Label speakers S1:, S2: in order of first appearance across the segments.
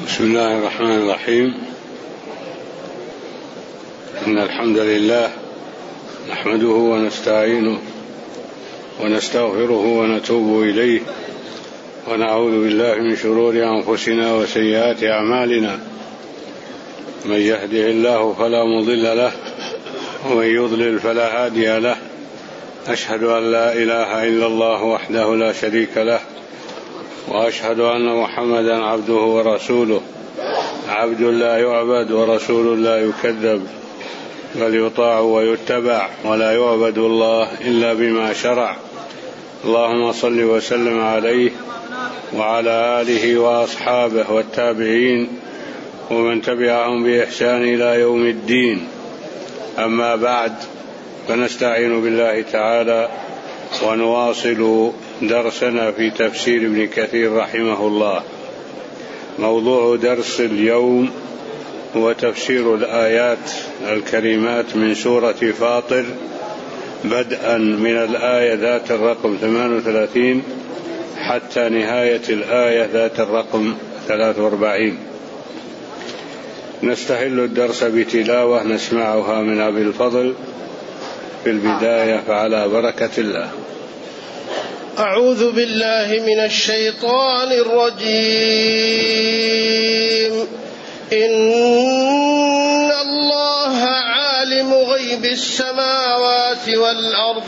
S1: بسم الله الرحمن الرحيم. إن الحمد لله نحمده ونستعينه ونستغفره ونتوب إليه ونعوذ بالله من شرور أنفسنا وسيئات أعمالنا. من يهده الله فلا مضل له ومن يضلل فلا هادي له. أشهد أن لا إله إلا الله وحده لا شريك له، وأشهد أن محمدا عبده ورسوله، عبد لا يعبد ورسول لا يكذب، بل يطاع ويتبع، ولا يعبد الله إلا بما شرع. اللهم صل وسلم عليه وعلى آله وأصحابه والتابعين ومن تبعهم بإحسان إلى يوم الدين. أما بعد، فنستعين بالله تعالى ونواصل درسنا في تفسير ابن كثير رحمه الله. موضوع درس اليوم هو تفسير الآيات الكريمات من سورة فاطر، بدءا من الآية ذات الرقم 38 حتى نهاية الآية ذات الرقم 43. نستهل الدرس بتلاوة نسمعها من أبي الفضل في البداية، فعلى بركة الله.
S2: أعوذ بالله من الشيطان الرجيم. إن الله عالم غيب السماوات والأرض،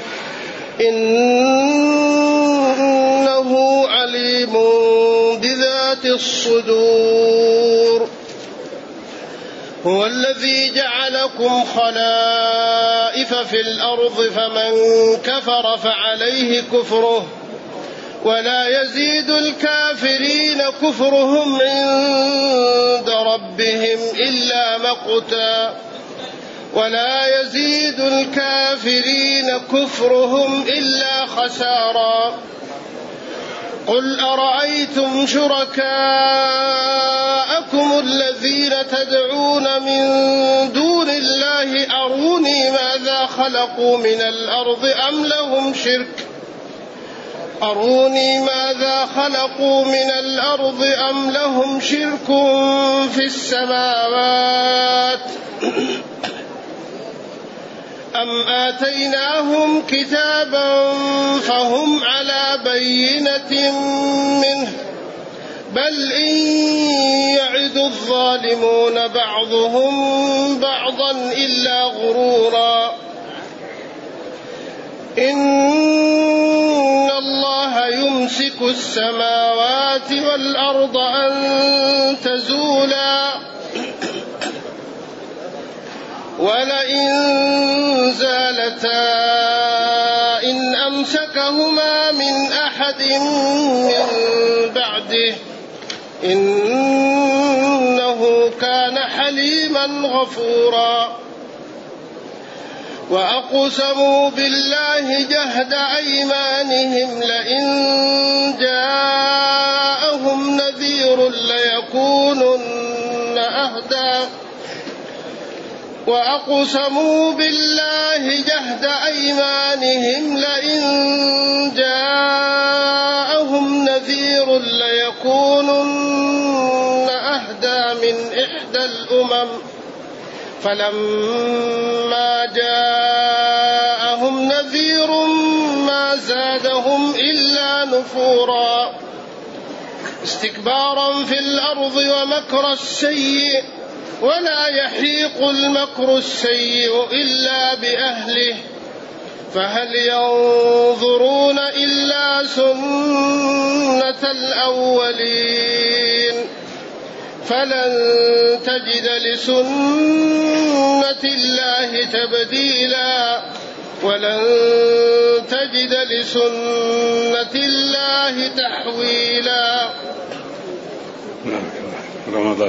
S2: إنه عليم بذات الصدور. هو الذي جعلكم خلائف في الأرض، فمن كفر فعليه كفره، ولا يزيد الكافرين كفرهم عند ربهم إلا مقتا، ولا يزيد الكافرين كفرهم إلا خسارا. قل أرأيتم شركاءكم الذين تدعون من دون الله أروني ماذا خلقوا من الأرض أم لهم شرك في السماوات أم آتيناهم كتابا فهم على بينة منه، بل إن يعد الظالمون بعضهم بعضا إلا غرورا. إن الله يمسك السماوات والأرض أن تزولا، ولئن زالتا إن أمسكهما من أحد من بعده، إنه كان حليما غفورا. وأقسموا بالله جهد أيمانهم لئن جاءهم نذير ليكونن أهدى من إحدى الأمم، فلما جاءهم نذير ما زادهم إلا نفورا، استكبارا في الأرض ومكر السيء، ولا يحيق المكر السيء إلا بأهله، فهل ينظرون إلا سنة الأولين، فلن تجد لسنة الله تبديلا، ولن تجد لسنة الله تحويلا.
S1: رمضان.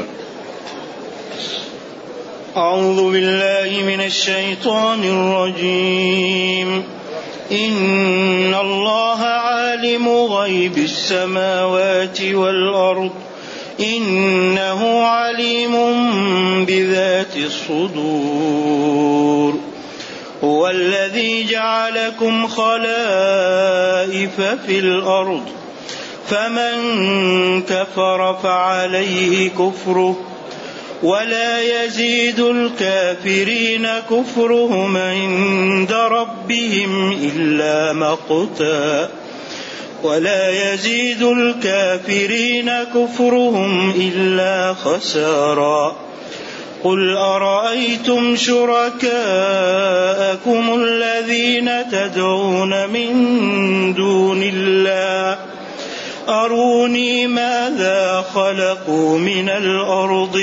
S3: أعوذ بالله من الشيطان الرجيم. إن الله عالم غيب السماوات والأرض، إنه عليم بذات الصدور. هو الذي جعلكم خلائف في الأرض، فمن كفر فعليه كفره ولا يزيد الكافرين كفرهم عند ربهم إلا مقتا ولا يزيد الكافرين كفرهم إلا خسارا قل أرأيتم شركاءكم الذين تدعون من دون الله أروني ماذا خلقوا من الأرض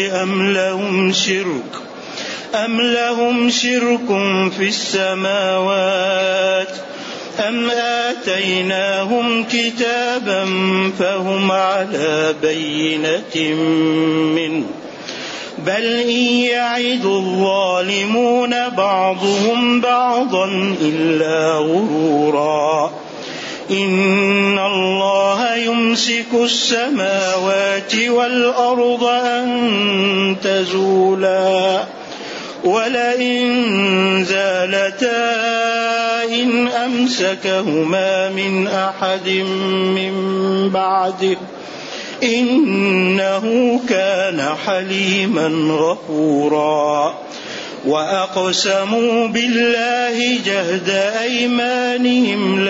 S3: أم لهم شرك في السماوات أم آتيناهم كتابا فهم على بينة منه بل إن يعد الظالمون بعضهم بعضا إلا غرورا إن الله يمسك السماوات والأرض أن تزولا ولئن زالتا إن أمسكهما من أحد من بعده إنه كان حليما غفورا وأقسموا بالله جهد أيمانهم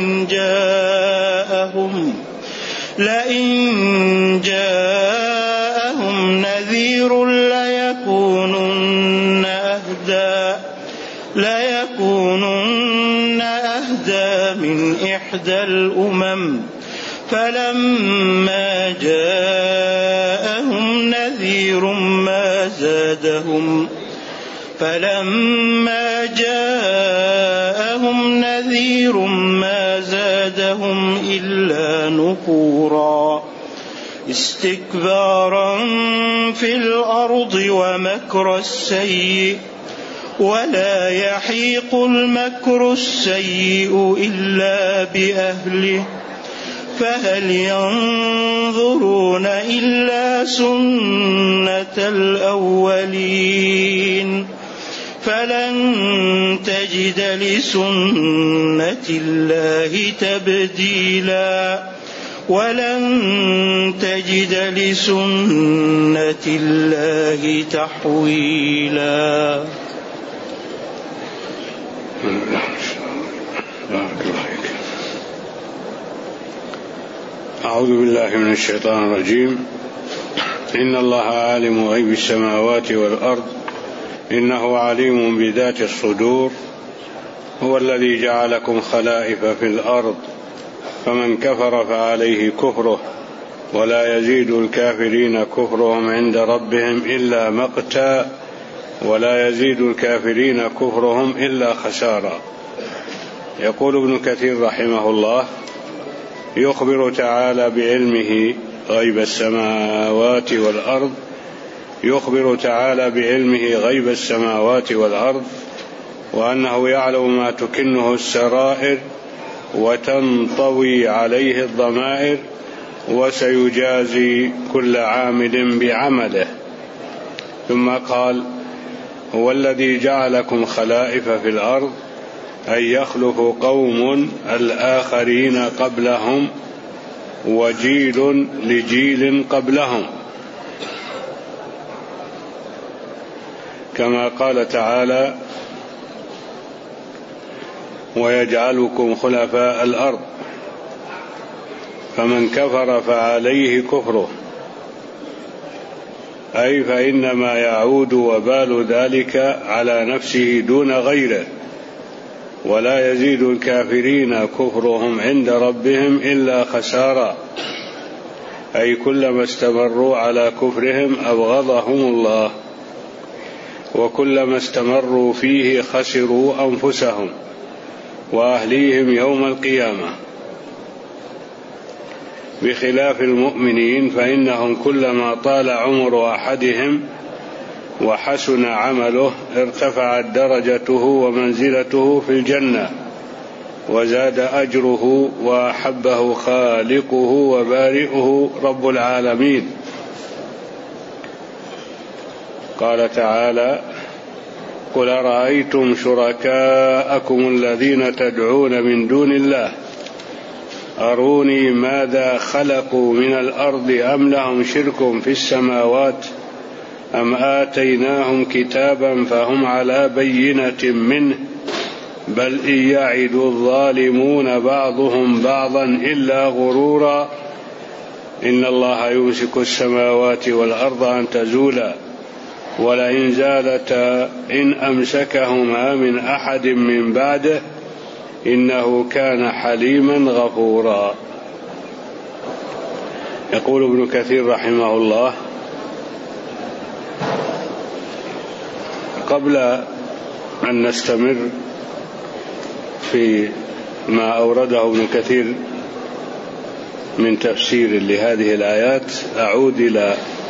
S3: لئن جاءهم نذير ليكونن أهدى من إحدى الأمم فلما جاءهم نذير ما زادهم إلا نفورا استكبارا في الأرض ومكر السيء ولا يحيق المكر السيء إلا بأهله فهل ينظرون إلا سنة الأولين فلن تجد لسنة الله تبديلا ولن تجد لسنة الله تحويلا.
S1: أعوذ بالله من الشيطان الرجيم. إن الله عالم غيب السماوات والأرض إنه عليم بذات الصدور هو الذي جعلكم خلائف في الأرض فمن كفر فعليه كفره ولا يزيد الكافرين كفرهم عند ربهم إلا مقتا ولا يزيد الكافرين كفرهم إلا خسارا. يقول ابن كثير رحمه الله: يخبر تعالى بعلمه غيب السماوات والأرض وأنه يعلم ما تكنه السرائر وتنطوي عليه الضمائر وسيجازي كل عامل بعمله. ثم قال: هو الذي جعلكم خلائف في الأرض أن يخلف قوم الآخرين قبلهم وجيل لجيل قبلهم، كما قال تعالى: ويجعلكم خلفاء الأرض فمن كفر فعليه كفره، أي فإنما يعود وبال ذلك على نفسه دون غيره، ولا يزيد الكافرين كفرهم عند ربهم إلا خسارا، أي كلما استمروا على كفرهم أبغضهم الله، وكلما استمروا فيه خسروا أنفسهم وأهليهم يوم القيامة، بخلاف المؤمنين فإنهم كلما طال عمر أحدهم وحسن عمله ارتفعت درجته ومنزلته في الجنة وزاد أجره وأحبه خالقه وبارئه رب العالمين. قال تعالى: قل أرأيتم شركاءكم الذين تدعون من دون الله أروني ماذا خلقوا من الأرض أم لهم شرك في السماوات أم آتيناهم كتابا فهم على بينة منه بل إن يعد الظالمون بعضهم بعضا إلا غرورا إن الله يمسك السماوات والأرض أن تزولا ولئن زالتا إن أمسكهما من أحد من بعده إنه كان حليما غفورا. يقول ابن كثير رحمه الله: قبل أن نستمر في ما أورده ابن كثير من تفسير لهذه الآيات أعود إلى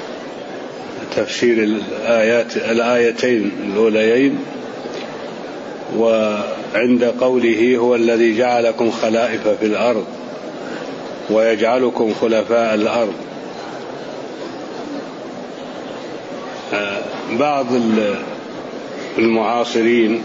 S1: تفسير الآيتين الأوليين. وعند قوله: هو الذي جعلكم خلائف في الأرض ويجعلكم خلفاء الأرض، بعض المعاصرين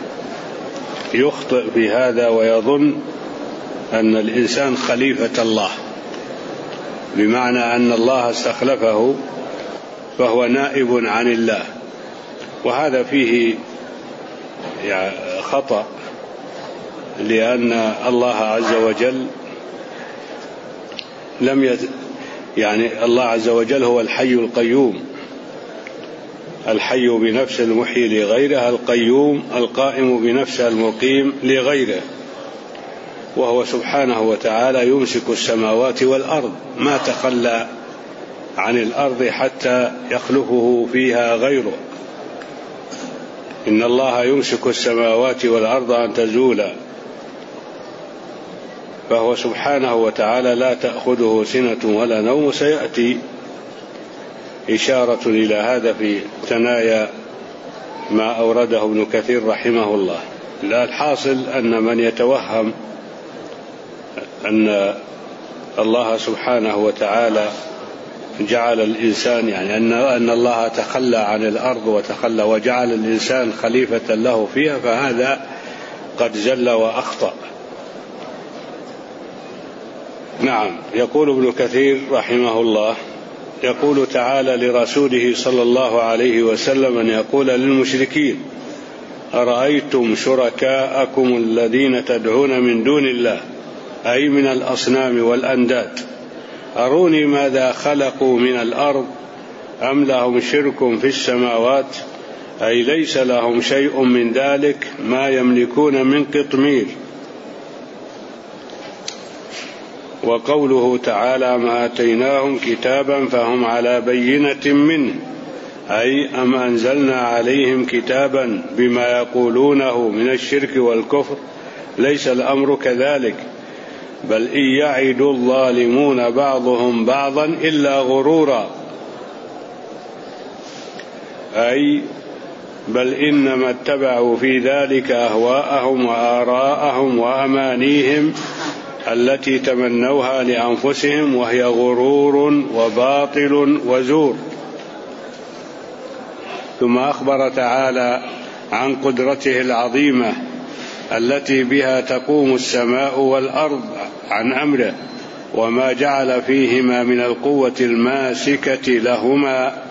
S1: يخطئ في هذا ويظن أن الإنسان خليفة الله، بمعنى أن الله استخلفه فهو نائب عن الله، وهذا فيه خطأ، لأن الله عز وجل الله عز وجل هو الحي القيوم، الحي بنفسه المحيي لغيره، القيوم القائم بنفسه المقيم لغيره، وهو سبحانه وتعالى يمسك السماوات والأرض، ما تخلى عن الأرض حتى يخلفه فيها غيره. إن الله يمسك السماوات والأرض أن تزولا، فهو سبحانه وتعالى لا تأخذه سنة ولا نوم. سيأتي إشارة إلى هذا في ثنايا ما أورده ابن كثير رحمه الله. لا، الحاصل أن من يتوهم أن الله سبحانه وتعالى جعل الإنسان أن الله تخلى عن الأرض وتخلى وجعل الإنسان خليفة له فيها، فهذا قد زل وأخطأ. نعم. يقول ابن كثير رحمه الله: يقول تعالى لرسوله صلى الله عليه وسلم أن يقول للمشركين: أرأيتم شركاءكم الذين تدعون من دون الله، أي من الأصنام والأنداد، أروني ماذا خلقوا من الأرض أم لهم شرك في السماوات، أي ليس لهم شيء من ذلك، ما يملكون من قطمير. وقوله تعالى: ما آتيناهم كتابا فهم على بينة منه، أي أم أنزلنا عليهم كتابا بما يقولونه من الشرك والكفر، ليس الأمر كذلك، بل إن يعد الظالمون بعضهم بعضا إلا غرورا، أي بل إنما اتبعوا في ذلك أهواءهم وآراءهم وأمانيهم التي تمنوها لأنفسهم، وهي غرور وباطل وزور. ثم أخبر تعالى عن قدرته العظيمة التي بها تقوم السماء والأرض عن أمره، وما جعل فيهما من القوة الماسكة لهما،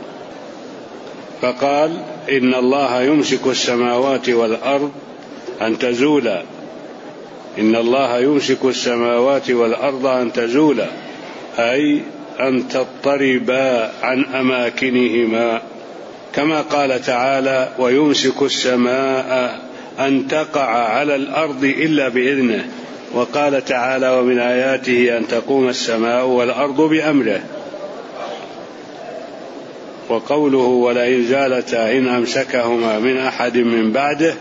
S1: فقال: إن الله يمسك السماوات والأرض أن تزولا، إن الله يمسك السماوات والأرض أن تزولا، أي أن تضطربا عن أماكنهما، كما قال تعالى: ويمسك السماء أن تقع على الأرض إلا بإذنه، وقال تعالى: ومن آياته أن تقوم السماء والأرض بأمره. وقوله: ولئن زالتا إن أمسكهما من أحد من بعده،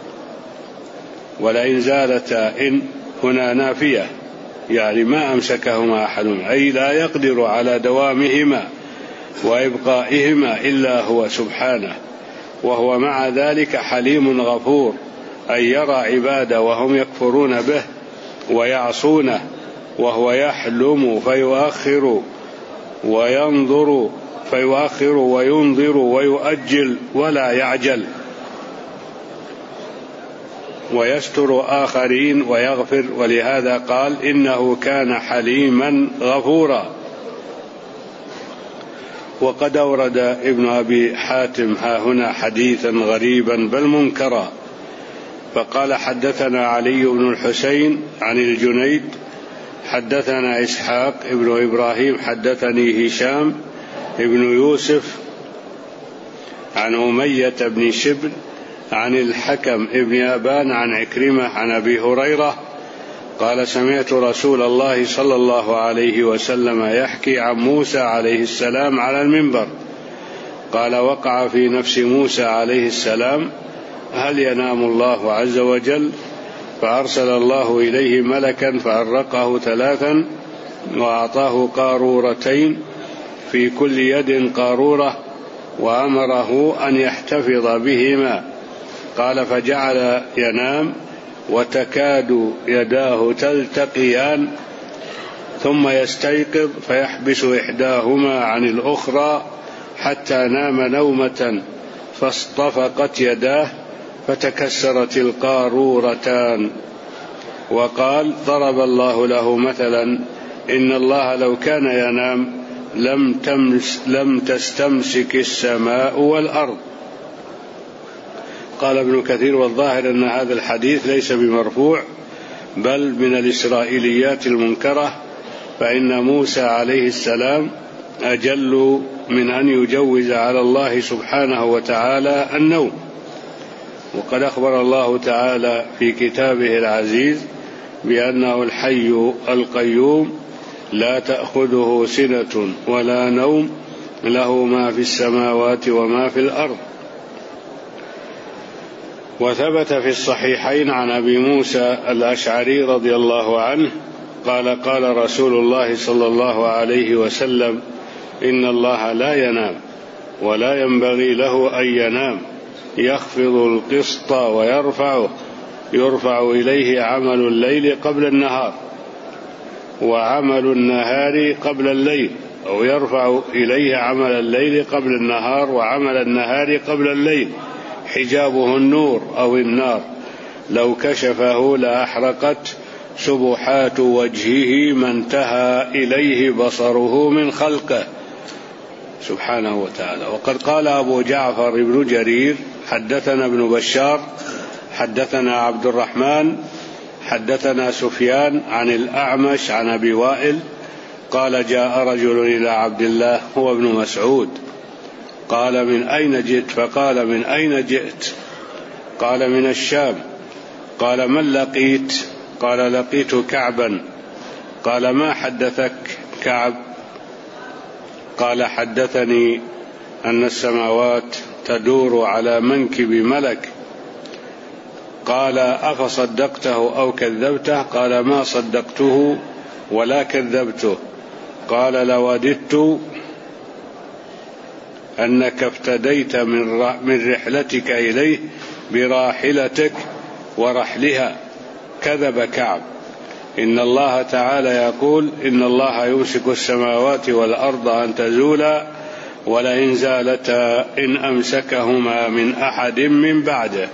S1: ولئن زالتا إن هنا نافية، ما أمسكهما أحد، أي لا يقدر على دوامهما وإبقائهما إلا هو سبحانه، وهو مع ذلك حليم غفور، أي يرى عباده وهم يكفرون به ويعصونه، وهو يحلم فيؤخر وينظر ويؤجل ولا يعجل. ويستر آخرين ويغفر، ولهذا قال إنه كان حليما غفورا. وقد أورد ابن أبي حاتم ها هنا حديثا غريبا بل منكرا، فقال حدثنا علي بن الحسين عن الجنيد حدثنا إسحاق ابن إبراهيم حدثني هشام ابن يوسف عن أمية بن شبل عن الحكم ابن أبان عن عكرمة عن أبي هريرة قال سمعت رسول الله صلى الله عليه وسلم يحكي عن موسى عليه السلام على المنبر، قال وقع في نفس موسى عليه السلام هل ينام الله عز وجل؟ فأرسل الله إليه ملكا فأرقه 3 وأعطاه قارورتين في كل يد قارورة وأمره أن يحتفظ بهما. قال فجعل ينام وتكاد يداه تلتقيان ثم يستيقظ فيحبس إحداهما عن الأخرى حتى نام نومة فاصطفقت يداه فتكسرت القارورتان. وقال ضرب الله له مثلا إن الله لو كان ينام لم تستمسك السماء والأرض. قال ابن كثير والظاهر أن هذا الحديث ليس بمرفوع بل من الإسرائيليات المنكرة، فإن موسى عليه السلام أجل من أن يجوز على الله سبحانه وتعالى النوم. وقد أخبر الله تعالى في كتابه العزيز بأنه الحي القيوم لا تأخذه سنة ولا نوم له ما في السماوات وما في الأرض. وثبت في الصحيحين عن أبي موسى الأشعري رضي الله عنه قال قال رسول الله صلى الله عليه وسلم إن الله لا ينام ولا ينبغي له أن ينام، يخفض القسط ويرفعه، يرفع إليه عمل الليل قبل النهار وعمل النهار قبل الليل، أو يرفع إليه عمل الليل قبل النهار وعمل النهار قبل الليل، حجابه النور أو النار، لو كشفه لأحرقت سبحات وجهه ما انتهى إليه بصره من خلقه سبحانه وتعالى. وقد قال أبو جعفر بن جرير حدثنا ابن بشار حدثنا عبد الرحمن حدثنا سفيان عن الأعمش عن أبي وائل قال جاء رجل إلى عبد الله هو ابن مسعود قال من أين جئت؟ فقال من أين جئت؟ قال من الشام. قال من لقيت؟ قال لقيت كعبا. قال ما حدثك كعب؟ قال حدثني أن السماوات تدور على منكب ملك. قال أفصدقته أو كذبته؟ قال ما صدقته ولا كذبته. قال لوددت أنك افتديت من رحلتك إليه براحلتك ورحلها. كذب كعب. إن الله تعالى يقول إن الله يمسك السماوات والأرض أن تزولا ولئن زالتا إن أمسكهما من أحد من بعده.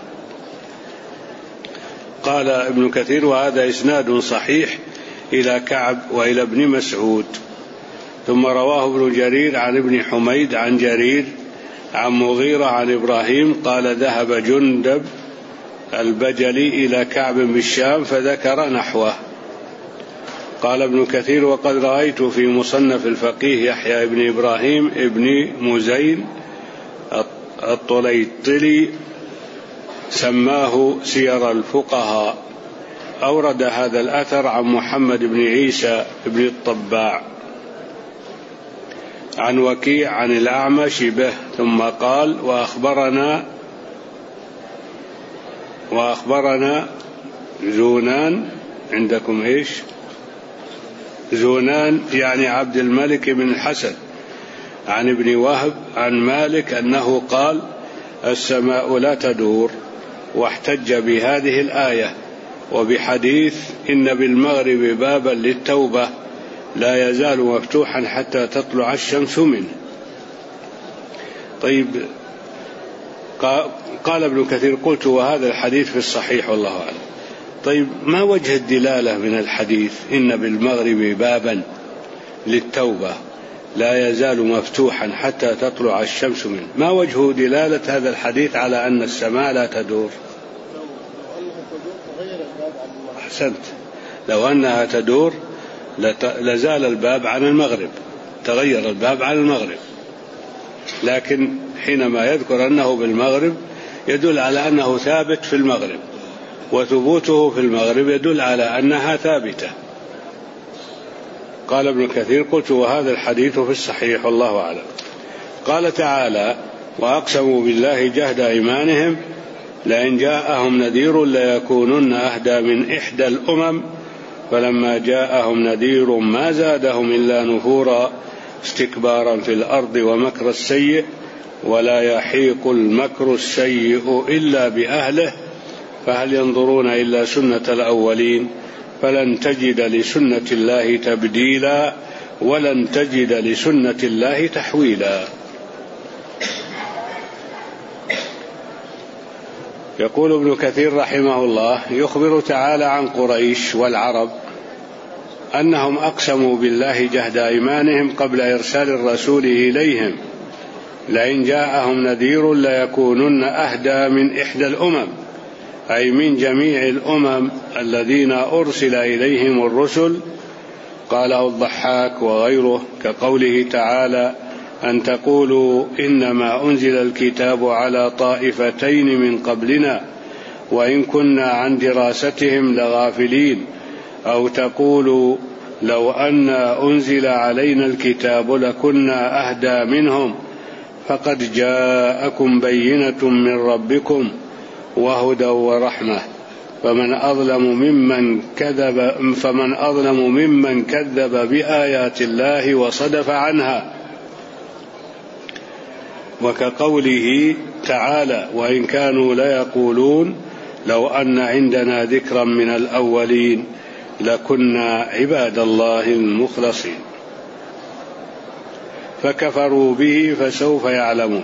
S1: قال ابن كثير وهذا إسناد صحيح إلى كعب وإلى ابن مسعود. ثم رواه ابن جرير عن ابن حميد عن جرير عن مغيرة عن إبراهيم قال ذهب جندب البجلي إلى كعب بالشام فذكر نحوه. قال ابن كثير وقد رأيت في مصنف الفقيه يحيى بن إبراهيم ابن مزين الطليطلي سماه سير الفقهاء، أورد هذا الأثر عن محمد بن عيسى بن الطباع عن وكيع عن الأعمش به. ثم قال وأخبرنا زونان. عندكم إيش؟ زونان يعني عبد الملك بن الحسن عن ابن وهب عن مالك أنه قال السماء لا تدور، واحتج بهذه الآية وبحديث إن بالمغرب بابا للتوبة لا يزال مفتوحا حتى تطلع الشمس منه. طيب قال ابن كثير: قلت وهذا الحديث في الصحيح والله أعلم. طيب، ما وجه الدلالة من الحديث إن بالمغرب بابا للتوبة لا يزال مفتوحا حتى تطلع الشمس منه؟ ما وجه دلالة هذا الحديث على أن السماء لا تدور؟ أحسنت، لو أنها تدور لزال الباب عن المغرب، تغير الباب عن المغرب، لكن حينما يذكر أنه بالمغرب يدل على أنه ثابت في المغرب، وثبوته في المغرب يدل على أنها ثابتة. قال ابن كثير: قلت وهذا الحديث في الصحيح والله أعلم. قال تعالى: وأقسموا بالله جهد أيمانهم لئن جاءهم نذير ليكونن أهدى من إحدى الأمم فلما جاءهم نذير ما زادهم إلا نفورا استكبارا في الأرض ومكر السيء ولا يحيق المكر السيء إلا بأهله فهل ينظرون إلا سنة الأولين فلن تجد لسنة الله تبديلا ولن تجد لسنة الله تحويلا. يقول ابن كثير رحمه الله: يخبر تعالى عن قريش والعرب أنهم أقسموا بالله جهد أيمانهم قبل إرسال الرسول إليهم لئن جاءهم نذير ليكونن أهدى من إحدى الأمم، أي من جميع الأمم الذين أرسل إليهم الرسل. قاله الضحاك وغيره كقوله تعالى: أن تقولوا إنما أنزل الكتاب على طائفتين من قبلنا وإن كنا عن دراستهم لغافلين، أو تقولوا لو أن أنزل علينا الكتاب لكنا أهدى منهم فقد جاءكم بينة من ربكم وهدى ورحمة فمن أظلم ممن كذب بآيات الله وصدف عنها. وكقوله تعالى: وإن كانوا ليقولون لو أن عندنا ذكرا من الأولين لكنا عباد الله المخلصين فكفروا به فسوف يعلمون.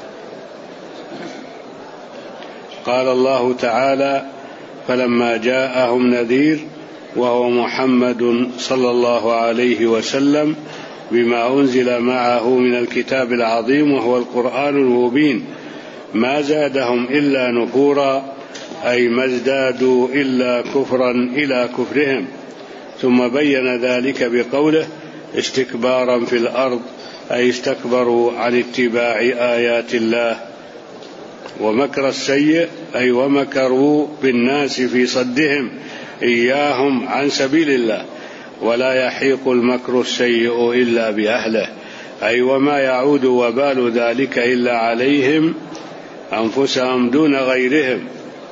S1: قال الله تعالى: فلما جاءهم نذير وهو محمد صلى الله عليه وسلم بما أنزل معه من الكتاب العظيم وهو القرآن المبين ما زادهم إلا نفورا، أي ما ازدادوا إلا كفرا إلى كفرهم. ثم بين ذلك بقوله: استكبارا في الأرض، أي استكبروا عن اتباع آيات الله. ومكر السيء، أي ومكروا بالناس في صدهم إياهم عن سبيل الله. ولا يحيق المكر السيء إلا بأهله، أي وما يعود وبال ذلك إلا عليهم أنفسهم دون غيرهم.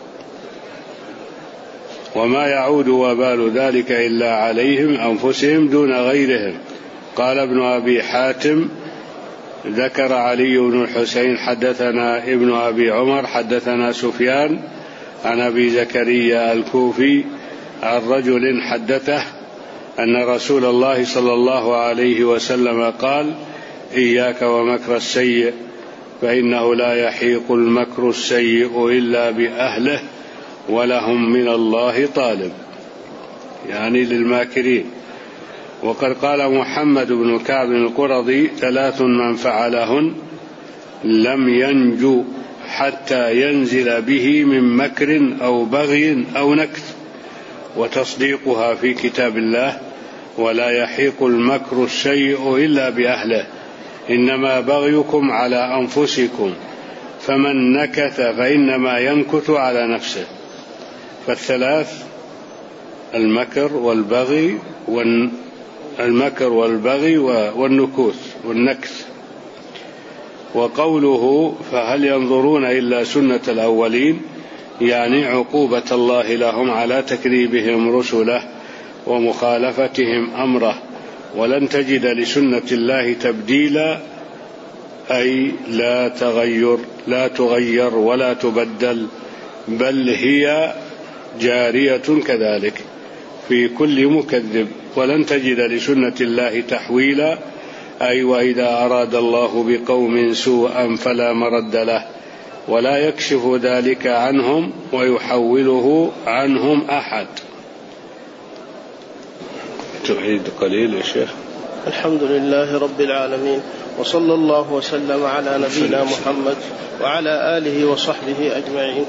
S1: وما يعود وبال ذلك إلا عليهم أنفسهم دون غيرهم. قال ابن أبي حاتم: ذكر علي بن الحسين حدثنا ابن أبي عمر حدثنا سفيان عن أبي زكريا الكوفي عن رجل حدثه أن رسول الله صلى الله عليه وسلم قال: إياك ومكر السيء فإنه لا يحيق المكر السيء إلا بأهله ولهم من الله طالب، يعني للماكرين. وقد قال محمد بن كعب القرظي: 3 من فعلهن لم ينجو حتى ينزل به من مكر أو بغي أو نكث، وتصديقها في كتاب الله: ولا يحيق المكر السيء إلا بأهله، إنما بغيكم على أنفسكم، فمن نكث فإنما ينكث على نفسه. فالثلاث: المكر والبغي والنكوث والنكث. وقوله: فهل ينظرون إلا سنة الأولين، يعني عقوبة الله لهم على تكذيبهم رسله ومخالفتهم أمره. ولن تجد لسنة الله تبديلا، أي لا تغير ولا تبدل، بل هي جارية كذلك في كل مكذب. ولن تجد لسنة الله تحويلا، أي وإذا أراد الله بقوم سوءا فلا مرد له ولا يكشف ذلك عنهم ويحوله عنهم أحد. تعيد قليل يا شيخ.
S2: الحمد لله رب العالمين، وصلى الله وسلم على نبينا محمد وعلى آله وصحبه أجمعين.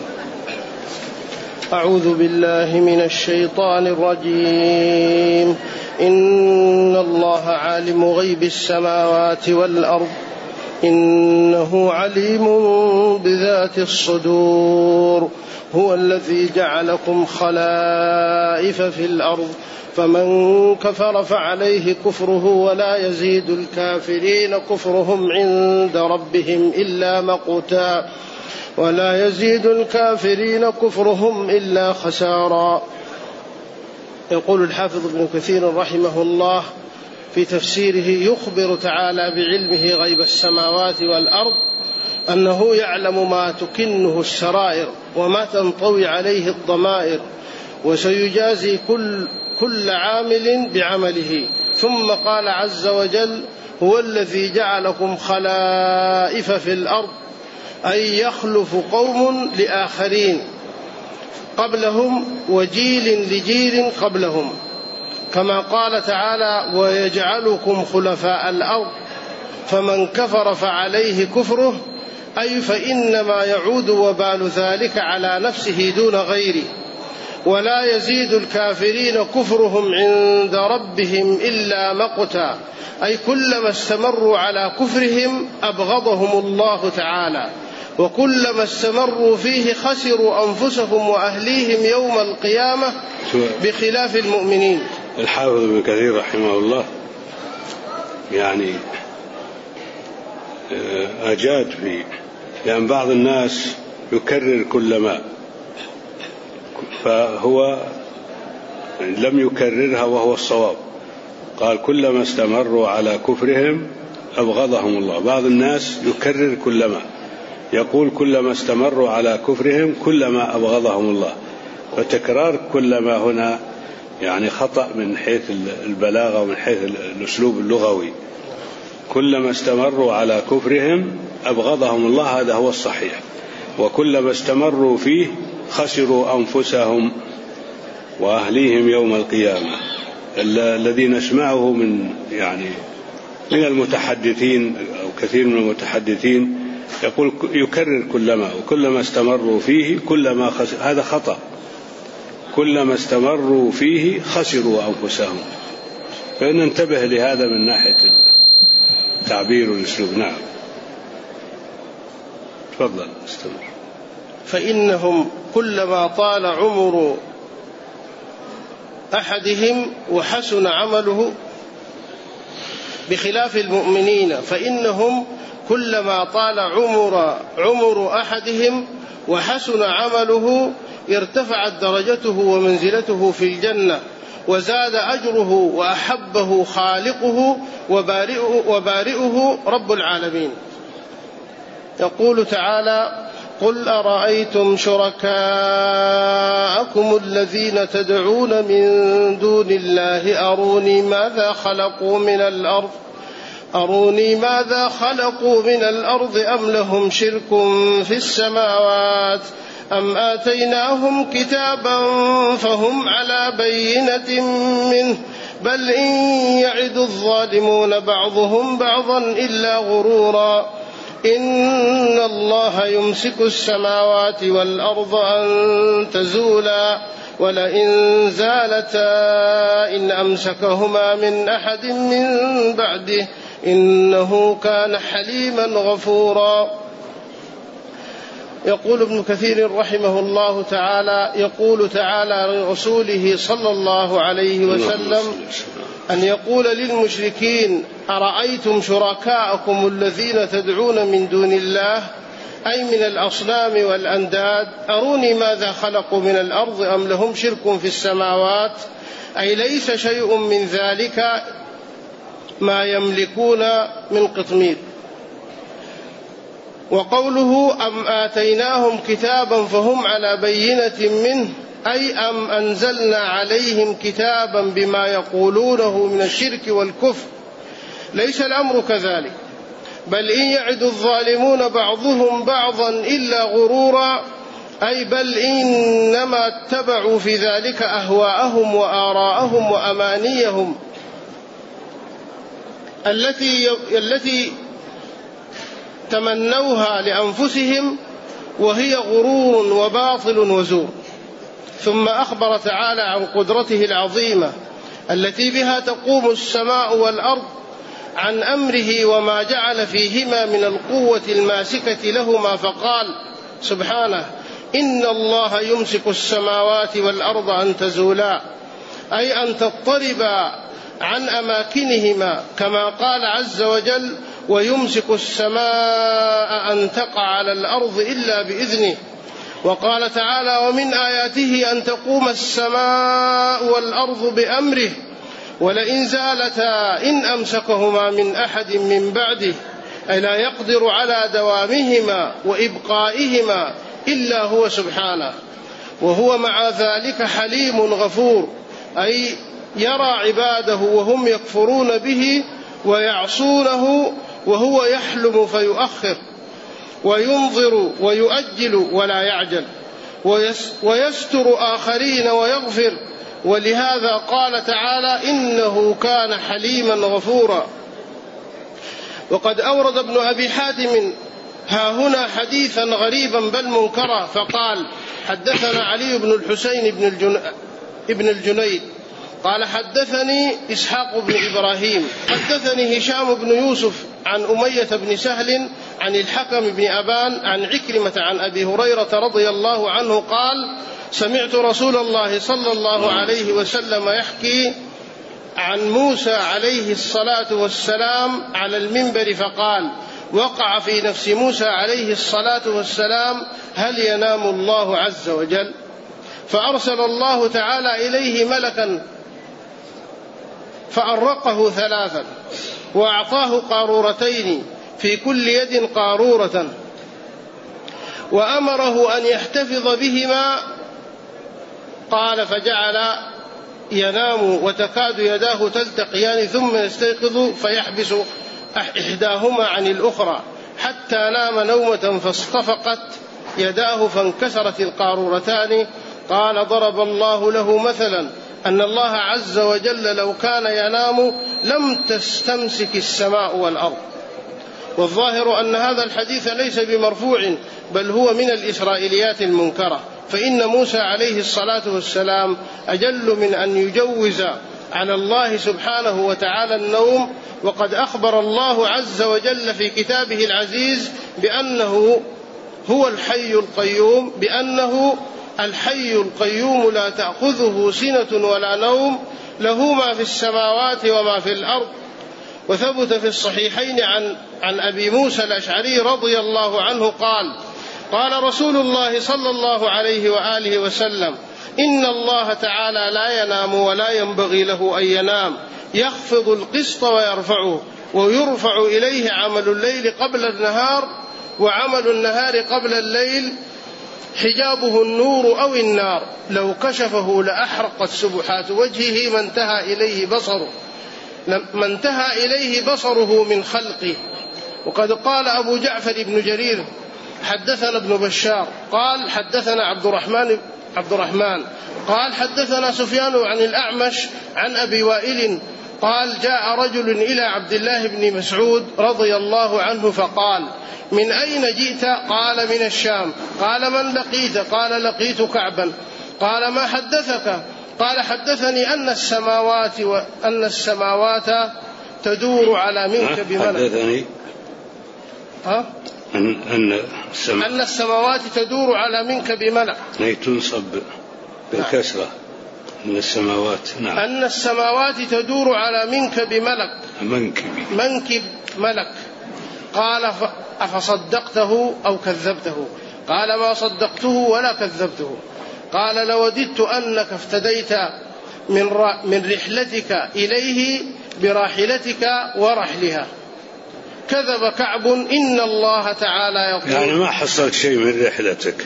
S2: أعوذ بالله من الشيطان الرجيم. إن الله عالم غيب السماوات والأرض إنه عليم بذات الصدور. هو الذي جعلكم خلائف في الأرض فمن كفر فعليه كفره ولا يزيد الكافرين كفرهم عند ربهم إلا مقتا ولا يزيد الكافرين كفرهم إلا خسارا. يقول الحافظ ابن كثير رحمه الله في تفسيره يخبر تعالى بعلمه غيب السماوات والأرض أنه يعلم ما تكنه السرائر وما تنطوي عليه الضمائر، وسيجازي كل عامل بعمله. ثم قال عز وجل: هو الذي جعلكم خلائف في الأرض، أي يخلف قوم لآخرين قبلهم وجيل لجيل قبلهم، كما قال تعالى: ويجعلكم خلفاء الأرض فمن كفر فعليه كفره، أي فإنما يعود وبال ذلك على نفسه دون غيره. ولا يزيد الكافرين كفرهم عند ربهم إلا مقتا، أي كلما استمروا على كفرهم أبغضهم الله تعالى، وكلما استمروا فيه خسروا أنفسهم وأهليهم يوم القيامة بخلاف المؤمنين.
S1: الحافظ ابن كثير رحمه الله يعني أجاد فيه، لأن بعض الناس يكرر كل ما، فهو لم يكررها وهو الصواب. قال: كلما استمروا على كفرهم أبغضهم الله. بعض الناس يكرر كل ما، يقول: كلما استمروا على كفرهم كلما أبغضهم الله. فتكرار كلما هنا يعني خطأ من حيث البلاغة ومن حيث الأسلوب اللغوي. كلما استمروا على كفرهم أبغضهم الله، هذا هو الصحيح. وكلما استمروا فيه خسروا أنفسهم وأهليهم يوم القيامة. الذي نسمعه من المتحدثين أو كثير من المتحدثين يقول: يكرر كلما، وكلما استمروا فيه كلما هذا خطأ. كلما استمروا فيه خسروا أنفسهم. فننتبه لهذا من ناحية التعبير والأسلوب. نعم، تفضل استمر.
S2: فإنهم كلما طال عمر أحدهم وحسن عمله بخلاف المؤمنين، فإنهم كلما طال عمر أحدهم وحسن عمله ارتفعت درجته ومنزلته في الجنة، وزاد أجره وأحبه خالقه وبارئه رب العالمين. يقول تعالى: قل أرأيتم شركاءكم الذين تدعون من دون الله أروني ماذا خلقوا من الأرض أم لهم شرك في السماوات أم آتيناهم كتابا فهم على بينة منه بل إن يعد الظالمون بعضهم بعضا إلا غرورا إن الله يمسك السماوات والأرض أن تزولا ولئن زالتا إن أمسكهما من أحد من بعده إنه كان حليما غفورا. يقول ابن كثير رحمه الله تعالى: يقول تعالى لرسوله صلى الله عليه وسلم أن يقول للمشركين: أرأيتم شركاءكم الذين تدعون من دون الله، أي من الأصنام والأنداد، أروني ماذا خلقوا من الأرض أم لهم شرك في السماوات، أي ليس شيء من ذلك ما يملكون من قطمير. وقوله أم آتيناهم كتابا فهم على بينة منه، أي أم أنزلنا عليهم كتابا بما يقولونه من الشرك والكفر. ليس الأمر كذلك، بل إن يعد الظالمون بعضهم بعضا إلا غرورا، أي بل إنما اتبعوا في ذلك أهواءهم وآراءهم وأمانيهم التي تمنوها لأنفسهم، وهي غرور وباطل وزور. ثم أخبر تعالى عن قدرته العظيمة التي بها تقوم السماء والأرض عن أمره وما جعل فيهما من القوة الماسكة لهما، فقال سبحانه: إن الله يمسك السماوات والأرض أن تزولا، أي أن تضطربا عن أماكنهما، كما قال عز وجل: ويمسك السماء أن تقع على الأرض إلا بإذنه. وقال تعالى: ومن آياته أن تقوم السماء والأرض بأمره، ولئن زالتا إن أمسكهما من أحد من بعده، أي لا يقدر على دوامهما وإبقائهما إلا هو سبحانه. وهو مع ذلك حليم غفور، أي يرى عباده وهم يكفرون به ويعصونه، وهو يحلم فيؤخر، وينظر ويؤجل ولا يعجل، ويستر آخرين ويغفر. ولهذا قال تعالى: إنه كان حليما غفورا. وقد أورد ابن أبي حاتم هاهنا حديثا غريبا بل منكرا، فقال: حدثنا علي بن الحسين بن الجنيد قال: حدثني إسحاق بن إبراهيم حدثني هشام بن يوسف عن أمية بن سهل عن الحكم بن أبان عن عكرمة عن أبي هريرة رضي الله عنه قال: سمعت رسول الله صلى الله عليه وسلم يحكي عن موسى عليه الصلاة والسلام على المنبر، فقال: وقع في نفس موسى عليه الصلاة والسلام: هل ينام الله عز وجل؟ فأرسل الله تعالى إليه ملكا فأرقه 3 وأعطاه قارورتين في كل يد قارورة، وأمره أن يحتفظ بهما. قال: فجعل ينام وتكاد يداه تلتقيان، ثم يستيقظ فيحبس إحداهما عن الأخرى حتى نام نومة فاصطفقت يداه فانكسرت القارورتان. قال: ضرب الله له مثلا أن الله عز وجل لو كان ينام لم تستمسك السماء والأرض. والظاهر أن هذا الحديث ليس بمرفوع، بل هو من الإسرائيليات المنكرة، فإن موسى عليه الصلاة والسلام أجل من أن يجوز على الله سبحانه وتعالى النوم. وقد أخبر الله عز وجل في كتابه العزيز بأنه هو الحي القيوم، بأنه الحي القيوم لا تأخذه سنة ولا نوم، له ما في السماوات وما في الأرض. وثبت في الصحيحين عن أبي موسى الأشعري رضي الله عنه قال: قال رسول الله صلى الله عليه وآله وسلم: إن الله تعالى لا ينام ولا ينبغي له أن ينام، يخفض القسط ويرفعه، ويرفع إليه عمل الليل قبل النهار وعمل النهار قبل الليل، حجابه النور أو النار، لو كشفه لأحرقت سبحات وجهه ما انتهى إليه بصره من خلقه. وقد قال أبو جعفر بن جرير: حدثنا ابن بشار قال: حدثنا عبد الرحمن قال: حدثنا سفيان عن الأعمش عن أبي وائل قال: جاء رجل إلى عبد الله بن مسعود رضي الله عنه فقال: من أين جئت؟ قال: من الشام. قال: من لقيت؟ قال: لقيت كعبا. قال: ما حدثك؟ قال: حدثني أن السماوات تدور على منكب ملك. أن السماوات تدور على منكب ملك.
S1: تنصب بالكسرة. أن السماوات، نعم.
S2: أن السماوات تدور على منكب ملك. منكب ملك. قال: أفصدقته أو كذبته؟ قال: ما صدقته ولا كذبته. قال: لوددت أنك افتديت من رحلتك إليه براحلتك ورحلها. كذب كعب. إن الله تعالى يقول،
S1: يعني ما حصلت شيء من رحلتك،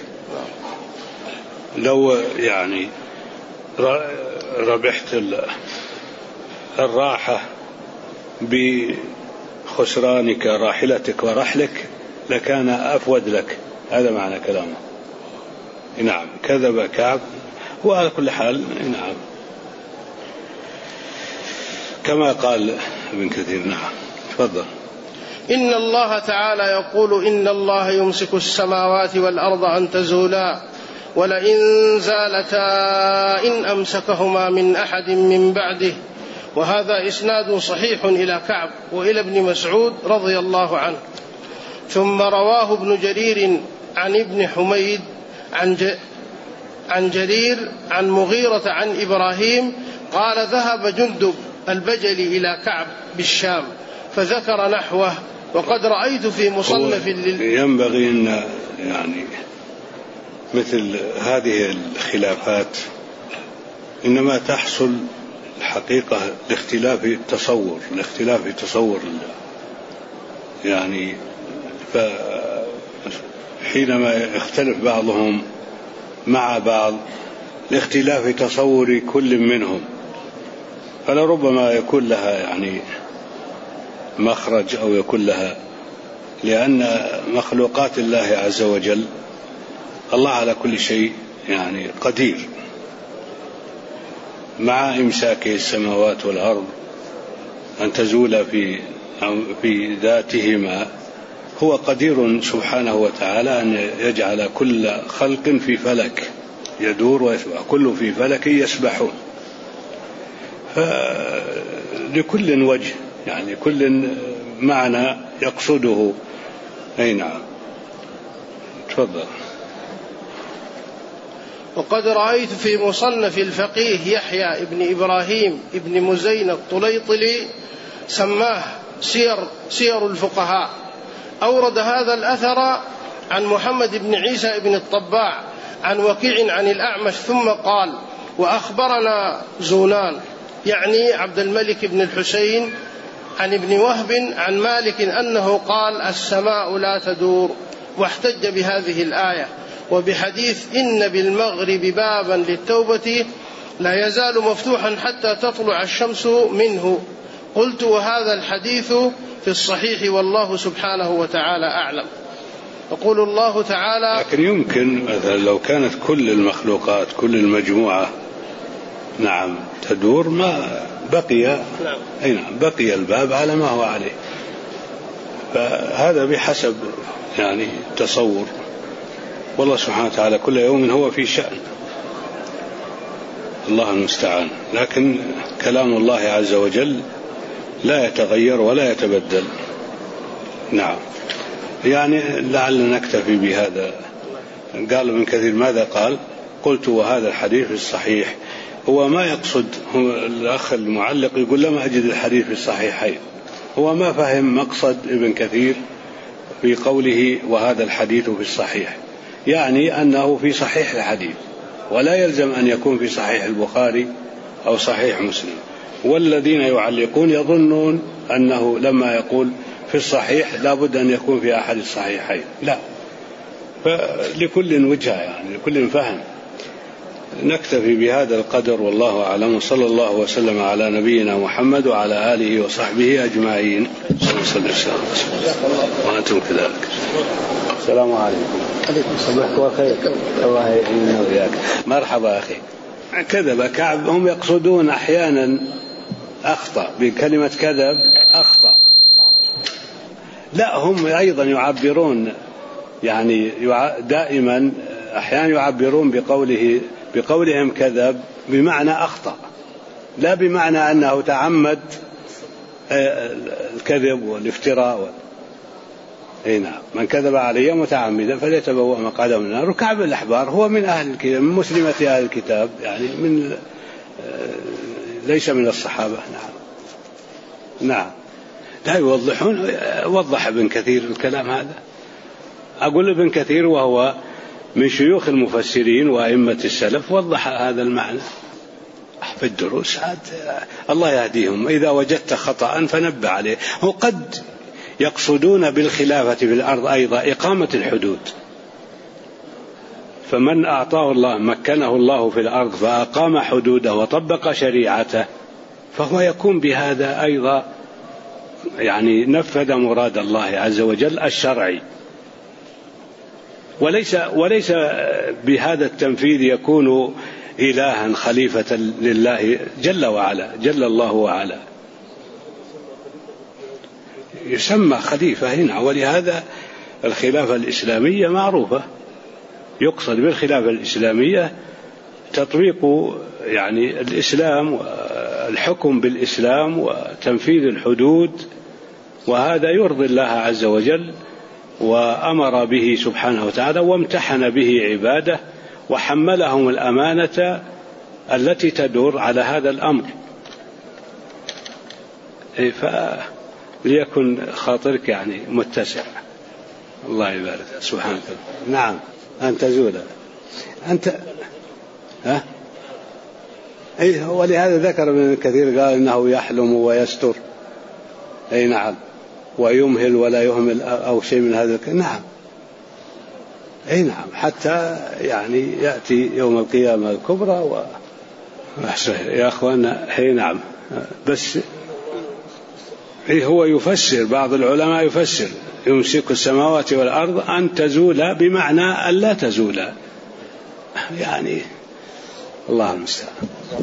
S1: لو يعني ربحت الراحة خسرانك راحلتك ورحلك لكان أفود لك. هذا معنى كلامه. نعم كذب كعب. وعلى كل حال نعم كما قال ابن كثير. نعم تفضل.
S2: إن الله تعالى يقول إن الله يمسك السماوات والأرض أن تزولا ولئن زالتا إن أمسكهما من أحد من بعده. وهذا إسناد صحيح إلى كعب وإلى ابن مسعود رضي الله عنه. ثم رواه ابن جرير عن ابن حميد عن جرير عن مغيرة عن إبراهيم قال ذهب جندب البجلي إلى كعب بالشام فذكر نحوه. وقد رأيت في مصنف
S1: ينبغي أن يعني مثل هذه الخلافات إنما تحصل الحقيقة لاختلاف التصور يعني حينما يختلف بعضهم مع بعض لاختلاف تصور كل منهم فلربما يكون لها يعني مخرج أو يكون لها، لأن مخلوقات الله عز وجل الله على كل شيء يعني قدير، مع إمساكه السماوات والأرض أن تزول في ذاتهما هو قدير سبحانه وتعالى أن يجعل كل خلق في فلك يدور ويسبح، كل في فلك يسبحون. فلكل وجه يعني كل معنى يقصده. أي نعم تفضل.
S2: وقد رأيت في مصنف الفقيه يحيى ابن إبراهيم ابن مزين الطليطلي سماه سير الفقهاء، أورد هذا الأثر عن محمد بن عيسى بن الطباع عن وكيع عن الأعمش ثم قال وأخبرنا زونان يعني عبد الملك بن الحسين عن ابن وهب عن مالك أنه قال السماء لا تدور، واحتج بهذه الآية وبحديث إن بالمغرب بابا للتوبة لا يزال مفتوحا حتى تطلع الشمس منه. قلت وهذا الحديث في الصحيح والله سبحانه وتعالى أعلم. يقول الله تعالى
S1: لكن يمكن مثلا لو كانت كل المخلوقات كل المجموعة نعم تدور ما بقي بقي الباب على ما هو عليه، فهذا بحسب يعني تصور، والله سبحانه وتعالى كل يوم هو في شأن، الله المستعان. لكن كلام الله عز وجل لا يتغير ولا يتبدل. نعم يعني لعلنا نكتفي بهذا. قال ابن كثير ماذا قال؟ قلت وهذا الحديث الصحيح. هو ما يقصد، هو الأخ المعلق يقول لم أجد الحديث في الصحيحين، هو ما فهم مقصد ابن كثير في قوله وهذا الحديث في الصحيح، يعني أنه في صحيح الحديث، ولا يلزم أن يكون في صحيح البخاري أو صحيح مسلم. والذين يعلقون يظنون أنه لما يقول في الصحيح لابد أن يكون في أحد الصحيحين، لا، فلكل وجهة يعني لكل فهم. نكتفي بهذا القدر والله أعلم، صلى الله وسلم على نبينا محمد وعلى آله وصحبه أجمعين. صلى الله عليه وسلم وأنتم كذلك. السلام عليكم. صباحك وخير. الله يعيننا وياك. مرحبا أخي. كذب كعب، هم يقصدون أحيانا أخطأ بكلمة كذب، أخطأ، لا هم أيضا يعبرون يعني دائما أحيانا يعبرون بقولهم كذب بمعنى أخطأ، لا بمعنى أنه تعمد الكذب والافتراء. أي نعم، من كذب علي متعمدا فليتبوأ مقعده من النار. وكعب الأحبار هو من أهل الكتاب، من مسلمة أهل الكتاب، يعني من ليس من الصحابة. نعم لا يوضحون. وضح ابن كثير الكلام هذا. أقول ابن كثير وهو من شيوخ المفسرين وأئمة السلف وضح هذا المعنى في الدروس. الله يهديهم، إذا وجدت خطأ فنبه عليه. وقد يقصدون بالخلافة في الأرض أيضا إقامة الحدود، فمن أعطاه الله مكنه الله في الأرض فأقام حدوده وطبق شريعته فهو يكون بهذا أيضا يعني نفذ مراد الله عز وجل الشرعي، وليس بهذا التنفيذ يكون إلها خليفة لله جل وعلا، جل الله وعلا، يسمى خليفة هنا. ولهذا الخلافة الإسلامية معروفة، يقصد بالخلافة الإسلامية تطبيق يعني الإسلام والحكم بالإسلام وتنفيذ الحدود، وهذا يرضي الله عز وجل، وأمر به سبحانه وتعالى وامتحن به عباده وحملهم الأمانة التي تدور على هذا الأمر. فليكن خاطرك يعني متسع. الله يبارك سبحانك. نعم أن تزول أنت أي، ولهذا ذكر ابن كثير قال إنه يحلم ويستر، أي نعم، ويمهل ولا يهمل أو شيء من هذا. نعم أي نعم، حتى يعني يأتي يوم القيامة الكبرى يا أخوانا. أي نعم، بس هو يفسر، بعض العلماء يفسر يمسك السماوات والأرض أن تزولا بمعنى أن لا تزولا، يعني الله المستعان.